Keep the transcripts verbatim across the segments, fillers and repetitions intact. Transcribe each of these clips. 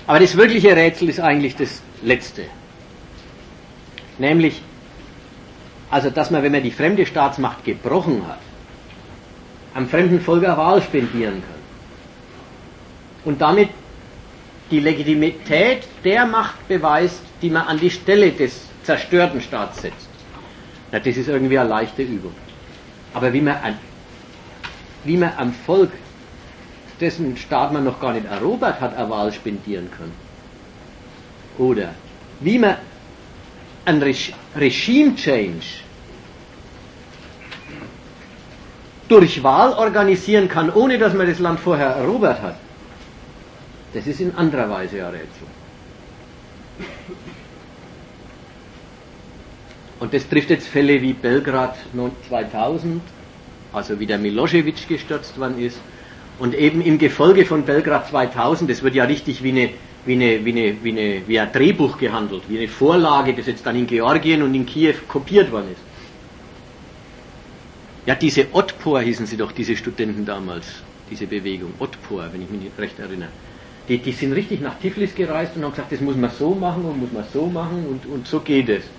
Aber das wirkliche Rätsel ist eigentlich das letzte. Nämlich, also dass man, wenn man die fremde Staatsmacht gebrochen hat, am fremden Volk eine Wahl spendieren kann. Und damit die Legitimität der Macht beweist, die man an die Stelle des zerstörten Staats setzt. Na, das ist irgendwie eine leichte Übung. Aber wie man, an, wie man am Volk, dessen Staat man noch gar nicht erobert hat, eine Wahl spendieren kann. Oder wie man ein Reg- Regime-Change durch Wahl organisieren kann, ohne dass man das Land vorher erobert hat, das ist in anderer Weise ein Rätsel. Und das trifft jetzt Fälle wie Belgrad zweitausend, also wie der Milosevic gestürzt worden ist, und eben im Gefolge von Belgrad zweitausend, das wird ja richtig wie, eine, wie, eine, wie, eine, wie, eine, wie ein Drehbuch gehandelt, wie eine Vorlage, das jetzt dann in Georgien und in Kiew kopiert worden ist. Ja, diese Otpor hießen sie doch, diese Studenten damals, diese Bewegung, Otpor, wenn ich mich nicht recht erinnere. Die, die sind richtig nach Tiflis gereist und haben gesagt, das muss man so machen und muss man so machen und, und so geht es.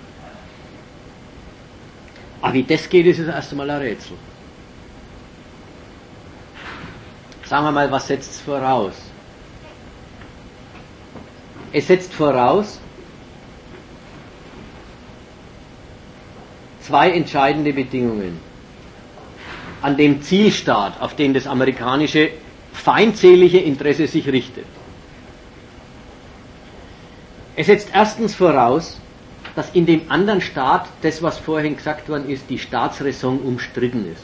Aber wie das geht, ist das erst einmal ein Rätsel. Sagen wir mal, was setzt es voraus? Es setzt voraus zwei entscheidende Bedingungen an dem Zielstaat, auf den das amerikanische feindselige Interesse sich richtet. Es setzt erstens voraus, dass in dem anderen Staat das, was vorhin gesagt worden ist, die Staatsräson umstritten ist.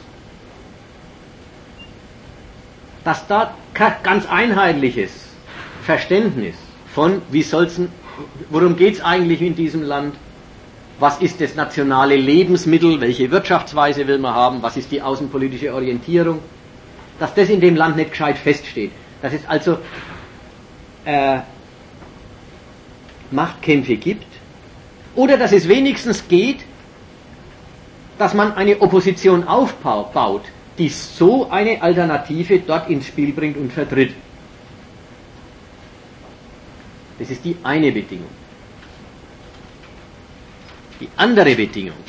Dass da kein ganz einheitliches Verständnis von, wie soll's, worum geht es eigentlich in diesem Land, was ist das nationale Lebensmittel, welche Wirtschaftsweise will man haben, was ist die außenpolitische Orientierung, dass das in dem Land nicht gescheit feststeht. Dass es also äh, Machtkämpfe gibt, oder dass es wenigstens geht, dass man eine Opposition aufbaut, die so eine Alternative dort ins Spiel bringt und vertritt. Das ist die eine Bedingung. Die andere Bedingung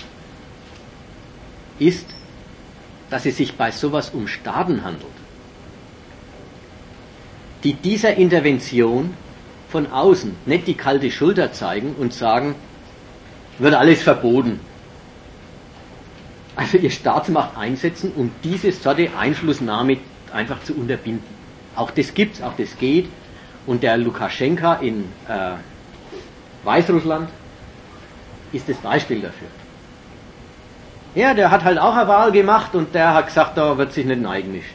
ist, dass es sich bei sowas um Staaten handelt, die dieser Intervention von außen nicht die kalte Schulter zeigen und sagen, wird alles verboten. Also ihr Staatsmacht einsetzen, um diese Sorte Einflussnahme einfach zu unterbinden. Auch das gibt's, auch das geht. Und der Lukaschenka in äh, Weißrussland ist das Beispiel dafür. Ja, der hat halt auch eine Wahl gemacht und der hat gesagt, da wird sich nicht eingemischt.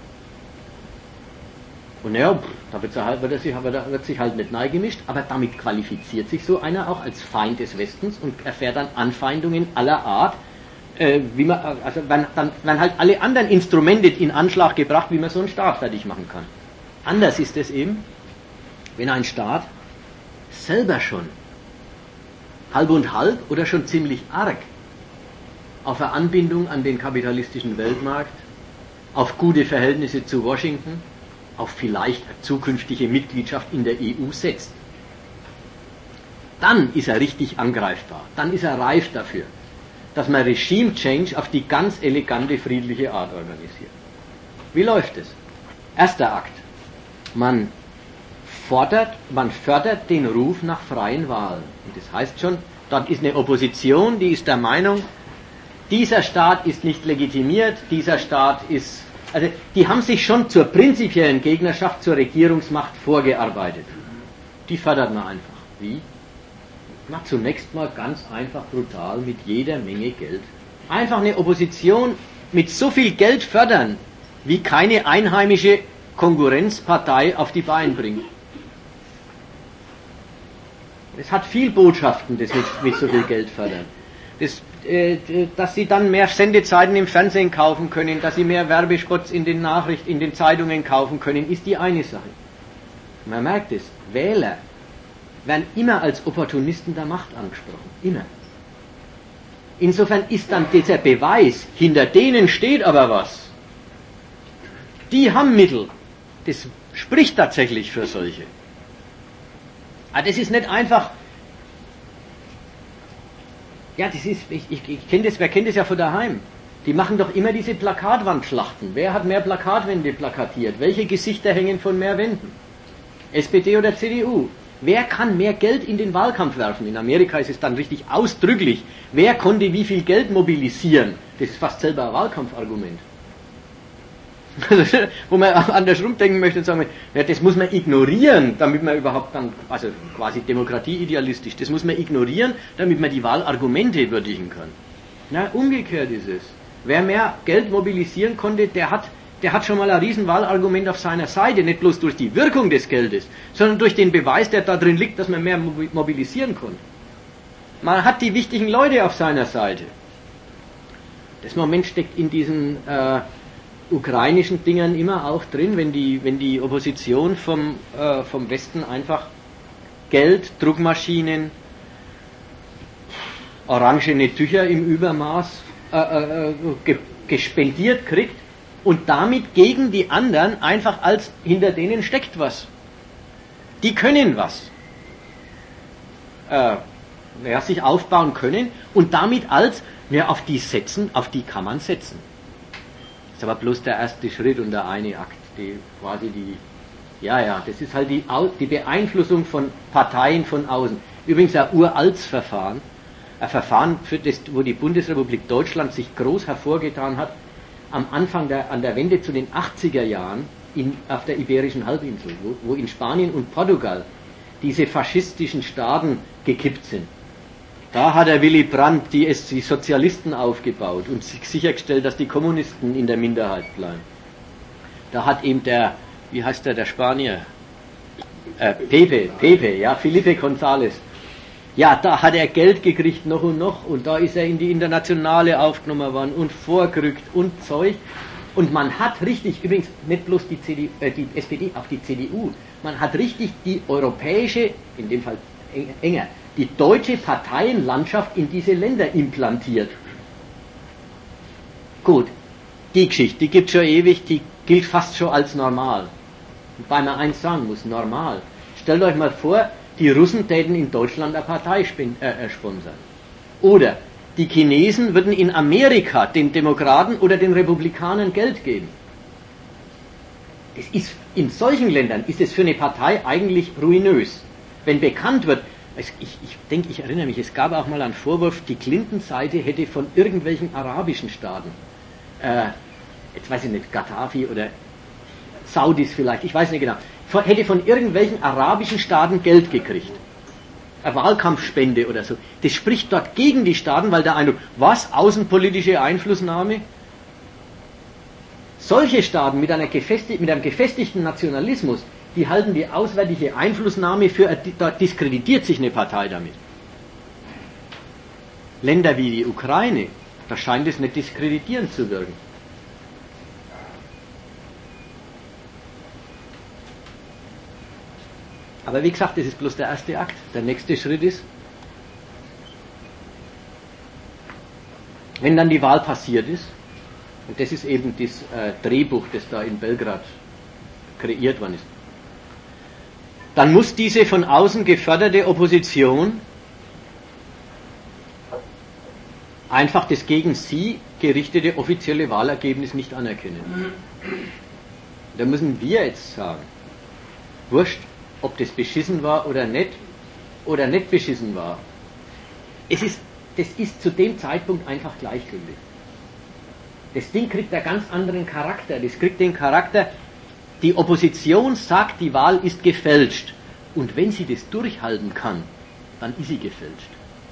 Und ja, da wird, halt, wird, er sich, wird sich halt nicht eingemischt, aber damit qualifiziert sich so einer auch als Feind des Westens und erfährt dann Anfeindungen aller Art, äh, wie man, also wenn, dann werden halt alle anderen Instrumente in Anschlag gebracht, wie man so einen Staat fertig machen kann. Anders ist es eben, wenn ein Staat selber schon halb und halb oder schon ziemlich arg auf eine Anbindung an den kapitalistischen Weltmarkt, auf gute Verhältnisse zu Washington, auf vielleicht eine zukünftige Mitgliedschaft in der E U setzt. Dann ist er richtig angreifbar, dann ist er reif dafür, dass man Regime Change auf die ganz elegante, friedliche Art organisiert. Wie läuft es? Erster Akt. Man fordert, man fördert den Ruf nach freien Wahlen. Und das heißt schon, dort ist eine Opposition, die ist der Meinung, dieser Staat ist nicht legitimiert, dieser Staat ist, also die haben sich schon zur prinzipiellen Gegnerschaft zur Regierungsmacht vorgearbeitet. Die fördert man einfach. Wie? Na, zunächst mal ganz einfach brutal mit jeder Menge Geld. Einfach eine Opposition mit so viel Geld fördern, wie keine einheimische Konkurrenzpartei auf die Beine bringt. Es hat viel Botschaften, das mit, mit so viel Geld fördern. Das, äh, dass sie dann mehr Sendezeiten im Fernsehen kaufen können, dass sie mehr Werbespots in den Nachrichten, in den Zeitungen kaufen können, ist die eine Sache. Man merkt es, Wähler werden immer als Opportunisten der Macht angesprochen. Immer. Insofern ist dann dieser Beweis, hinter denen steht aber was. Die haben Mittel. Das spricht tatsächlich für solche. Ah, das ist nicht einfach. Ja, das ist, ich, ich, ich kenne das, wer kennt das ja von daheim? Die machen doch immer diese Plakatwandschlachten. Wer hat mehr Plakatwände plakatiert? Welche Gesichter hängen von mehr Wänden? S P D oder C D U? Wer kann mehr Geld in den Wahlkampf werfen? In Amerika ist es dann richtig ausdrücklich. Wer konnte wie viel Geld mobilisieren? Das ist fast selber ein Wahlkampfargument. Wo man andersrum denken möchte und sagen, ja, das muss man ignorieren, damit man überhaupt dann, also quasi demokratieidealistisch, das muss man ignorieren, damit man die Wahlargumente würdigen kann. Na, umgekehrt ist es. Wer mehr Geld mobilisieren konnte, der hat, der hat schon mal ein Riesenwahlargument auf seiner Seite, nicht bloß durch die Wirkung des Geldes, sondern durch den Beweis, der da drin liegt, dass man mehr mobilisieren konnte. Man hat die wichtigen Leute auf seiner Seite. Das Moment steckt in diesen äh, ukrainischen Dingern immer auch drin, wenn die, wenn die Opposition vom, äh, vom Westen einfach Geld, Druckmaschinen, orangene Tücher im Übermaß äh, äh, ge gespendiert kriegt und damit gegen die anderen einfach als hinter denen steckt was. Die können was. Äh, ja, sich aufbauen können und damit als, ja, auf die setzen, auf die kann man setzen. Das ist aber bloß der erste Schritt und der eine Akt, die quasi die, ja, ja, das ist halt die, die Beeinflussung von Parteien von außen. Übrigens ein uraltes Verfahren, ein Verfahren, für das, wo die Bundesrepublik Deutschland sich groß hervorgetan hat, am Anfang der, an der Wende zu den achtziger Jahren in, auf der Iberischen Halbinsel, wo, wo in Spanien und Portugal diese faschistischen Staaten gekippt sind. Da hat der Willy Brandt die, die Sozialisten aufgebaut und sichergestellt, dass die Kommunisten in der Minderheit bleiben. Da hat eben der, wie heißt der, der Spanier? Äh, Pepe, Pepe, ja, Felipe González. Ja, da hat er Geld gekriegt noch und noch und da ist er in die Internationale aufgenommen worden und vorgerückt und Zeug. Und man hat richtig, übrigens nicht bloß die, C D U, äh, die S P D, auch die C D U, man hat richtig die europäische, in dem Fall enger, die deutsche Parteienlandschaft in diese Länder implantiert. Gut, die Geschichte, die gibt es schon ewig, die gilt fast schon als normal. Wobei man eins sagen muss, normal. Stellt euch mal vor, die Russen täten in Deutschland eine Partei äh, sponsern. Oder die Chinesen würden in Amerika den Demokraten oder den Republikanern Geld geben. Das ist, in solchen Ländern ist es für eine Partei eigentlich ruinös. Wenn bekannt wird, ich, ich denke, ich erinnere mich, es gab auch mal einen Vorwurf, die Clinton-Seite hätte von irgendwelchen arabischen Staaten, äh, jetzt weiß ich nicht, Gaddafi oder Saudis vielleicht, ich weiß nicht genau, hätte von irgendwelchen arabischen Staaten Geld gekriegt. Eine Wahlkampfspende oder so. Das spricht dort gegen die Staaten, weil der Eindruck, was, außenpolitische Einflussnahme? Solche Staaten mit, einer gefestig, mit einem gefestigten Nationalismus, die halten die auswärtige Einflussnahme für, da diskreditiert sich eine Partei damit. Länder wie die Ukraine, da scheint es nicht diskreditierend zu wirken. Aber wie gesagt, das ist bloß der erste Akt. Der nächste Schritt ist, wenn dann die Wahl passiert ist, und das ist eben das äh, Drehbuch, das da in Belgrad kreiert worden ist, dann muss diese von außen geförderte Opposition einfach das gegen sie gerichtete offizielle Wahlergebnis nicht anerkennen. Da müssen wir jetzt sagen, wurscht, ob das beschissen war oder nicht, oder nicht beschissen war. Es ist, das ist zu dem Zeitpunkt einfach gleichgültig. Das Ding kriegt einen ganz anderen Charakter. Das kriegt den Charakter, die Opposition sagt, die Wahl ist gefälscht. Und wenn sie das durchhalten kann, dann ist sie gefälscht.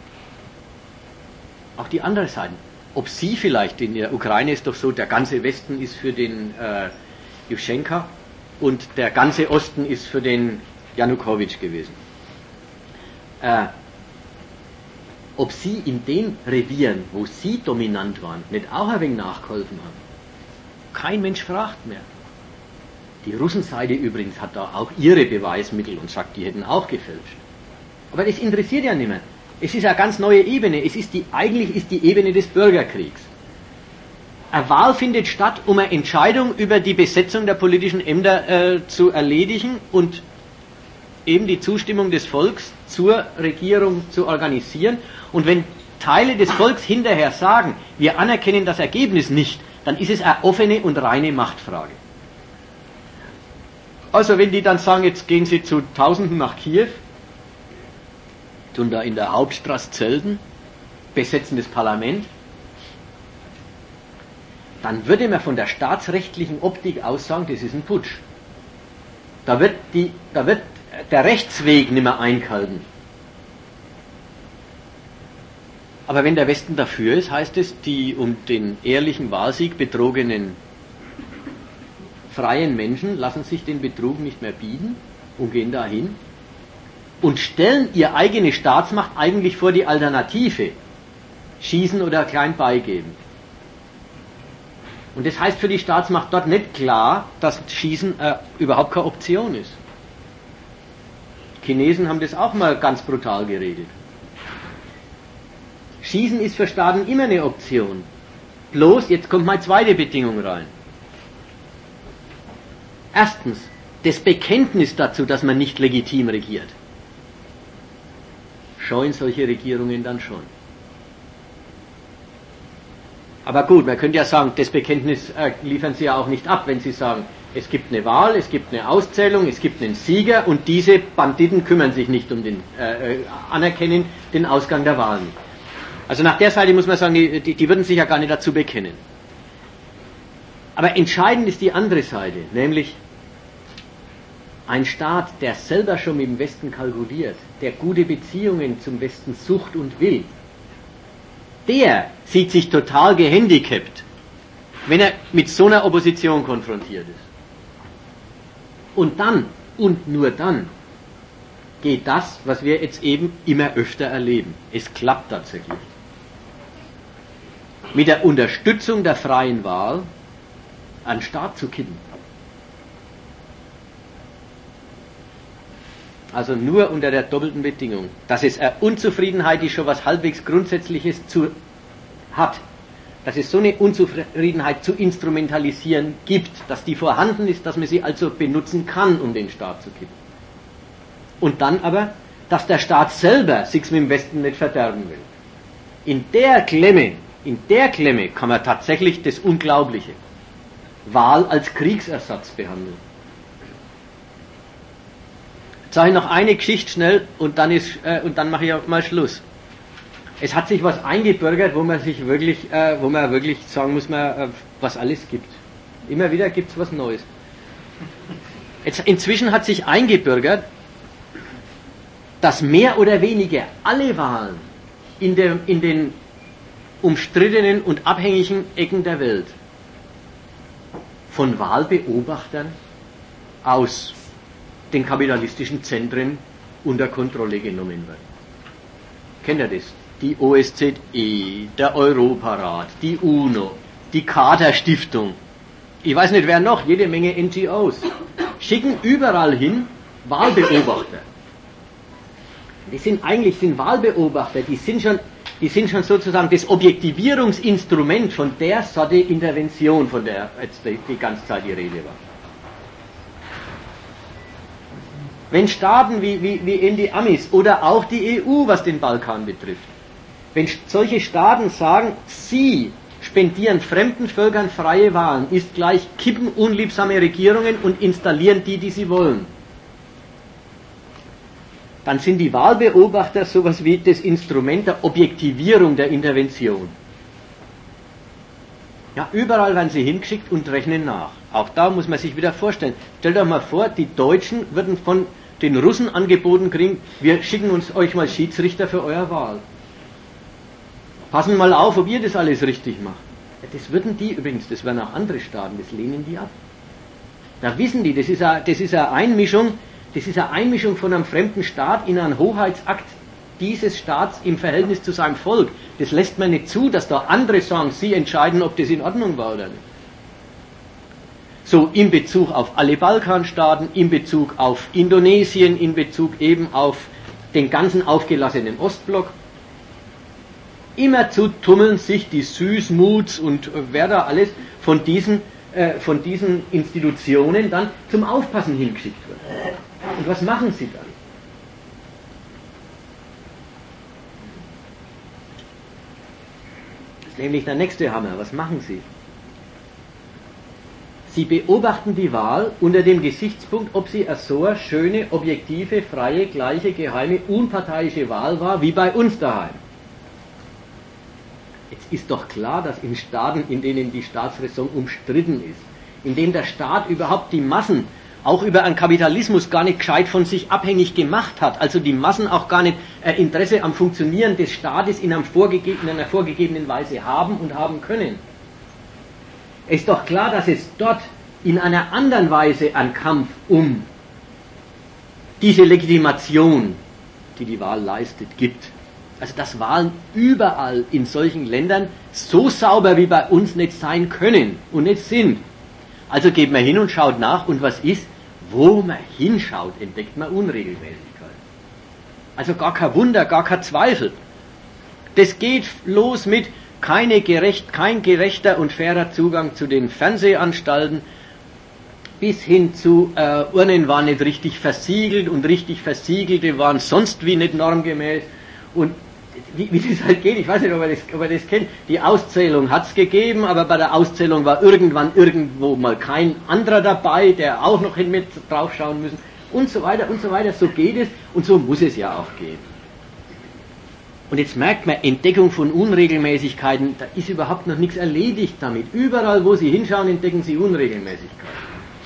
Auch die andere Seite. Ob sie vielleicht, in der Ukraine ist doch so, der ganze Westen ist für den äh, Juschenka und der ganze Osten ist für den Janukowitsch gewesen. Äh, ob sie in den Revieren, wo sie dominant waren, nicht auch ein wenig nachgeholfen haben. Kein Mensch fragt mehr. Die Russenseite übrigens hat da auch ihre Beweismittel und sagt, die hätten auch gefälscht. Aber das interessiert ja nicht mehr. Es ist eine ganz neue Ebene. Es ist die, eigentlich ist die Ebene des Bürgerkriegs. Eine Wahl findet statt, um eine Entscheidung über die Besetzung der politischen Ämter äh, zu erledigen und eben die Zustimmung des Volks zur Regierung zu organisieren. Und wenn Teile des Volks hinterher sagen, wir anerkennen das Ergebnis nicht, dann ist es eine offene und reine Machtfrage. Also wenn die dann sagen, jetzt gehen sie zu Tausenden nach Kiew, tun da in der Hauptstraße zelten, besetzen das Parlament, dann würde man von der staatsrechtlichen Optik aus sagen, das ist ein Putsch. Da wird, die, da wird der Rechtsweg nicht mehr eingehalten. Aber wenn der Westen dafür ist, heißt es, die um den ehrlichen Wahlsieg betrogenen freien Menschen lassen sich den Betrug nicht mehr bieten und gehen dahin und stellen ihre eigene Staatsmacht eigentlich vor die Alternative, schießen oder klein beigeben. Und das heißt für die Staatsmacht dort nicht klar, dass Schießen äh, überhaupt keine Option ist. Chinesen haben das auch mal ganz brutal geredet. Schießen ist für Staaten immer eine Option. Bloß, jetzt kommt meine zweite Bedingung rein. Erstens, das Bekenntnis dazu, dass man nicht legitim regiert. Scheuen solche Regierungen dann schon. Aber gut, man könnte ja sagen, das Bekenntnis äh, liefern sie ja auch nicht ab, wenn sie sagen, es gibt eine Wahl, es gibt eine Auszählung, es gibt einen Sieger und diese Banditen kümmern sich nicht um den, äh, anerkennen den Ausgang der Wahl nicht. Also nach der Seite muss man sagen, die, die, die würden sich ja gar nicht dazu bekennen. Aber entscheidend ist die andere Seite, nämlich ein Staat, der selber schon mit dem Westen kalkuliert, der gute Beziehungen zum Westen sucht und will, der sieht sich total gehandicapt, wenn er mit so einer Opposition konfrontiert ist. Und dann, und nur dann, geht das, was wir jetzt eben immer öfter erleben. Es klappt tatsächlich. Mit der Unterstützung der freien Wahl einen Staat zu kippen. Also nur unter der doppelten Bedingung, dass es eine Unzufriedenheit, die schon was halbwegs Grundsätzliches zu, hat, dass es so eine Unzufriedenheit zu instrumentalisieren gibt, dass die vorhanden ist, dass man sie also benutzen kann, um den Staat zu kippen. Und dann aber, dass der Staat selber sich mit dem Westen nicht verderben will. In der Klemme, in der Klemme kann man tatsächlich das Unglaubliche, Wahl als Kriegsersatz behandeln. Jetzt sage ich noch eine Geschichte schnell und dann, ist, äh, und dann mache ich auch mal Schluss. Es hat sich was eingebürgert, wo man sich wirklich, äh, wo man wirklich sagen muss, man, äh, was alles gibt. Immer wieder gibt es was Neues. Jetzt, inzwischen hat sich eingebürgert, dass mehr oder weniger alle Wahlen in, der, in den umstrittenen und abhängigen Ecken der Welt von Wahlbeobachtern aus den kapitalistischen Zentren unter Kontrolle genommen werden. Kennt ihr das? Die O S Z E, der Europarat, die UNO, die Carter-Stiftung, ich weiß nicht wer noch, jede Menge N G Os, schicken überall hin Wahlbeobachter. Die sind eigentlich sind Wahlbeobachter, die sind schon, die sind schon sozusagen das Objektivierungsinstrument von der Sorte Intervention, von der jetzt die, die ganze Zeit die Rede war. Wenn Staaten wie, wie, wie eben die Amis oder auch die E U, was den Balkan betrifft, wenn solche Staaten sagen, sie spendieren fremden Völkern freie Wahlen, ist gleich kippen unliebsame Regierungen und installieren die, die sie wollen, dann sind die Wahlbeobachter sowas wie das Instrument der Objektivierung der Intervention. Ja, überall werden sie hingeschickt und rechnen nach. Auch da muss man sich wieder vorstellen. Stellt euch mal vor, die Deutschen würden von den Russen angeboten kriegen, wir schicken uns euch mal Schiedsrichter für eure Wahl. Passen mal auf, ob ihr das alles richtig macht. Ja, das würden die übrigens, das werden auch andere Staaten, das lehnen die ab. Da wissen die, das ist eine, das ist eine Einmischung, das ist eine Einmischung von einem fremden Staat in einen Hoheitsakt dieses Staats im Verhältnis zu seinem Volk. Das lässt man nicht zu, dass da andere sagen, sie entscheiden, ob das in Ordnung war oder nicht. So in Bezug auf alle Balkanstaaten, in Bezug auf Indonesien, in Bezug eben auf den ganzen aufgelassenen Ostblock. Immerzu tummeln sich die Süßmuts und wer da alles von diesen, äh, von diesen Institutionen dann zum Aufpassen hingeschickt wird. Und was machen sie dann? Nämlich der nächste Hammer. Was machen Sie? Sie beobachten die Wahl unter dem Gesichtspunkt, ob sie eine so eine schöne, objektive, freie, gleiche, geheime, unparteiische Wahl war, wie bei uns daheim. Jetzt ist doch klar, dass in Staaten, in denen die Staatsräson umstritten ist, in denen der Staat überhaupt die Massen auch über einen Kapitalismus gar nicht gescheit von sich abhängig gemacht hat, also die Massen auch gar nicht äh, Interesse am Funktionieren des Staates in, einem vorgege- in einer vorgegebenen Weise haben und haben können. Es ist doch klar, dass es dort in einer anderen Weise einen Kampf um diese Legitimation, die die Wahl leistet, gibt. Also dass Wahlen überall in solchen Ländern so sauber wie bei uns nicht sein können und nicht sind. Also geht man hin und schaut nach, und was ist? Wo man hinschaut, entdeckt man Unregelmäßigkeiten. Also gar kein Wunder, gar kein Zweifel. Das geht los mit keine gerecht, kein gerechter und fairer Zugang zu den Fernsehanstalten, bis hin zu äh, Urnen waren nicht richtig versiegelt und richtig versiegelte waren sonst wie nicht normgemäß. Und wie, wie das halt geht, ich weiß nicht, ob ihr das, ob ihr das kennt, die Auszählung hat es gegeben, aber bei der Auszählung war irgendwann irgendwo mal kein anderer dabei, der auch noch hin mit draufschauen müssen und so weiter und so weiter. So geht es und so muss es ja auch gehen. Und jetzt merkt man, Entdeckung von Unregelmäßigkeiten, da ist überhaupt noch nichts erledigt damit. Überall, wo Sie hinschauen, entdecken Sie Unregelmäßigkeiten.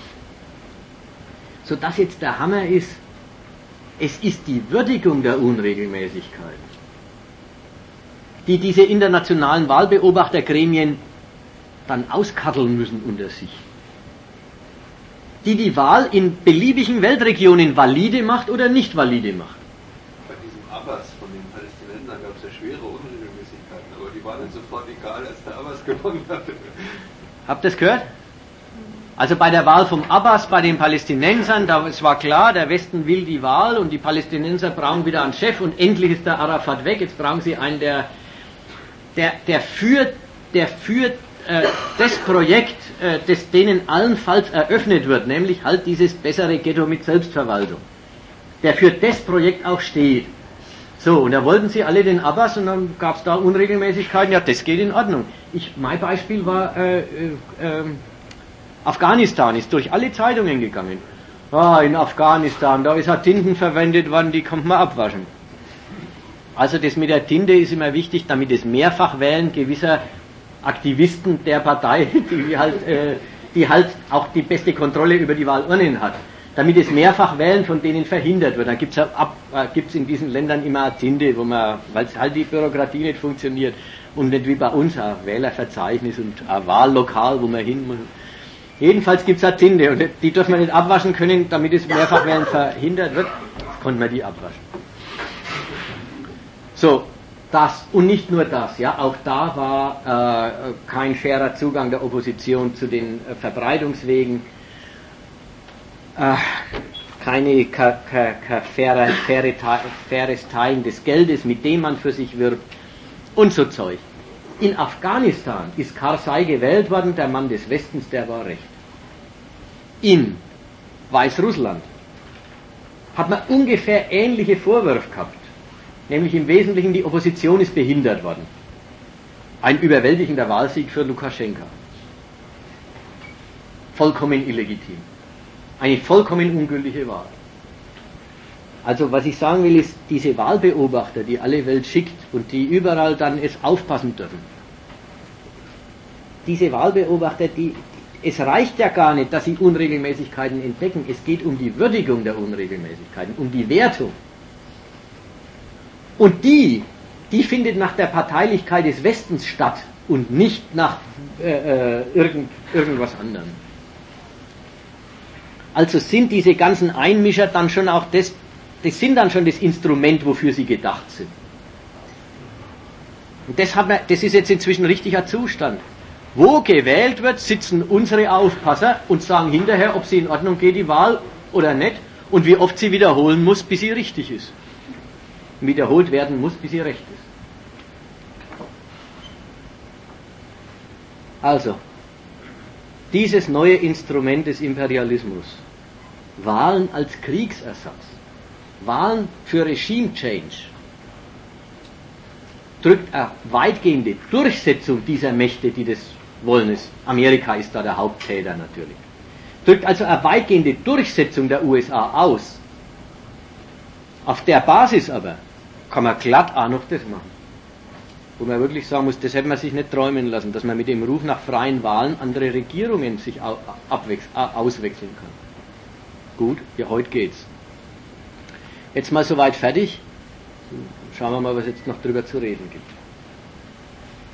Sodass jetzt der Hammer ist, es ist die Würdigung der Unregelmäßigkeiten, die diese internationalen Wahlbeobachtergremien dann auskatteln müssen unter sich. Die die Wahl in beliebigen Weltregionen valide macht oder nicht valide macht. Bei diesem Abbas von den Palästinensern gab es ja schwere Unregelmäßigkeiten, aber die waren dann sofort egal, als der Abbas gewonnen hatte. Habt ihr das gehört? Also bei der Wahl vom Abbas, bei den Palästinensern, da, es war klar, der Westen will die Wahl und die Palästinenser brauchen wieder einen Chef und endlich ist der Arafat weg, jetzt brauchen sie einen, der, der, der führt, der führt äh, das Projekt, äh, das denen allenfalls eröffnet wird, nämlich halt dieses bessere Ghetto mit Selbstverwaltung, der für das Projekt auch steht. So, und da wollten sie alle den Abbas und dann gab es da Unregelmäßigkeiten, ja, das geht in Ordnung. Ich, mein Beispiel war äh, äh, äh, Afghanistan, ist durch alle Zeitungen gegangen. Ah, in Afghanistan, da ist halt Tinten verwendet worden, die kann man abwaschen. Also das mit der Tinte ist immer wichtig, damit das Mehrfachwählen gewisser Aktivisten der Partei, die halt, äh, die halt auch die beste Kontrolle über die Wahlurnen hat, damit das Mehrfachwählen von denen verhindert wird. Dann gibt es ja äh, in diesen Ländern immer eine Tinte, wo man, weil halt die Bürokratie nicht funktioniert und nicht wie bei uns ein Wählerverzeichnis und ein Wahllokal, wo man hin muss. Jedenfalls gibt es eine Tinte und die dürfen wir nicht abwaschen können, damit das Mehrfachwählen verhindert wird. Jetzt konnten wir die abwaschen. So, das und nicht nur das, ja, auch da war äh, kein fairer Zugang der Opposition zu den äh, Verbreitungswegen, äh, keine ka, ka, ka faire, faire, faires Teilen des Geldes, mit dem man für sich wirbt und so Zeug. In Afghanistan ist Karzai gewählt worden, der Mann des Westens, der war recht. In Weißrussland hat man ungefähr ähnliche Vorwürfe gehabt, nämlich im Wesentlichen die Opposition ist behindert worden. Ein überwältigender Wahlsieg für Lukaschenka. Vollkommen illegitim. Eine vollkommen ungültige Wahl. Also was ich sagen will, ist, diese Wahlbeobachter, die alle Welt schickt und die überall dann es aufpassen dürfen. Diese Wahlbeobachter, die, es reicht ja gar nicht, dass sie Unregelmäßigkeiten entdecken. Es geht um die Würdigung der Unregelmäßigkeiten, um die Wertung. Und die, die findet nach der Parteilichkeit des Westens statt und nicht nach äh, irgend, irgendwas anderem. Also sind diese ganzen Einmischer dann schon auch das, das sind dann schon das Instrument, wofür sie gedacht sind. Und das, hat man, das ist jetzt inzwischen ein richtiger Zustand. Wo gewählt wird, sitzen unsere Aufpasser und sagen hinterher, ob sie in Ordnung geht, die Wahl oder nicht, und wie oft sie wiederholen muss, bis sie richtig ist. Wiederholt werden muss, bis sie recht ist. Also, dieses neue Instrument des Imperialismus, Wahlen als Kriegsersatz, Wahlen für Regime Change, drückt eine weitgehende Durchsetzung dieser Mächte, die das wollen, ist, Amerika ist da der Haupttäter natürlich, drückt also eine weitgehende Durchsetzung der U S A aus. Auf der Basis aber kann man glatt auch noch das machen. Wo man wirklich sagen muss, das hätte man sich nicht träumen lassen, dass man mit dem Ruf nach freien Wahlen andere Regierungen sich auswechseln kann. Gut, ja, heute geht's. Jetzt mal soweit fertig. Schauen wir mal, was jetzt noch drüber zu reden gibt.